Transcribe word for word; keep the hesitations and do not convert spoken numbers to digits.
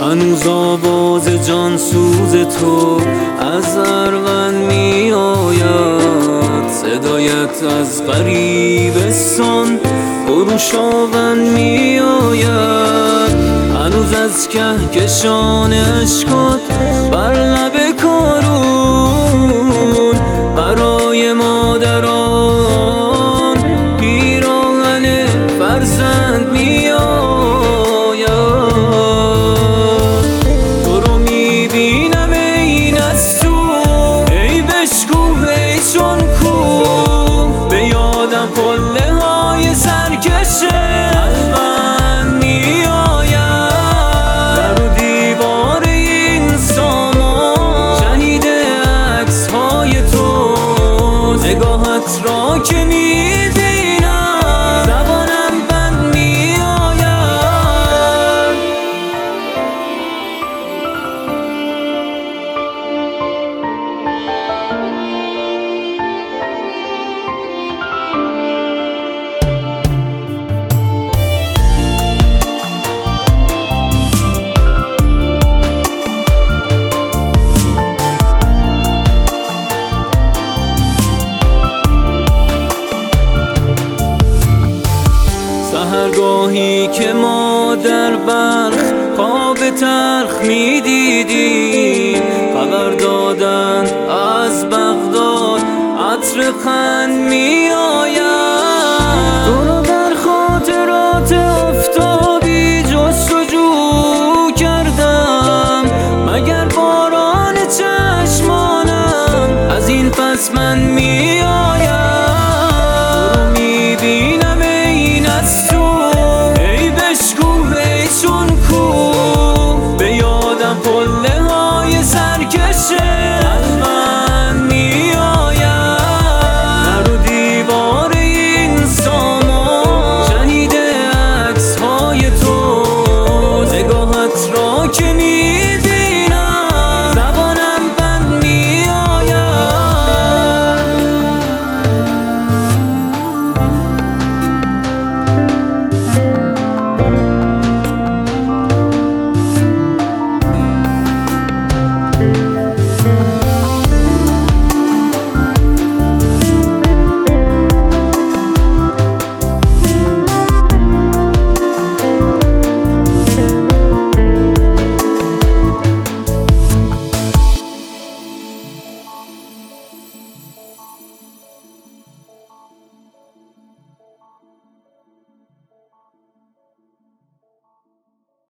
هنوز آواز جان سوز تو از ارغن می آید، صدایت از غریبستان خروشاون می آید. هنوز از کهکشان اشکات بر لب کارون برای مادران پیراهن فرزند می آید. تو رو می بینم این از تو، ای بشکوه ای چون کو، به یادم قله های سرکشه نگاهت را که می‌بینم زبانم بند می‌آید. سحرگاهی که ما در بلخ خواب تلخ می دیدیم، خبر دادن از بغداد عطر قند می آید. تو رو در خاطرات آفتابی جستجو کردم، مگر باران چشمانم از این پس من می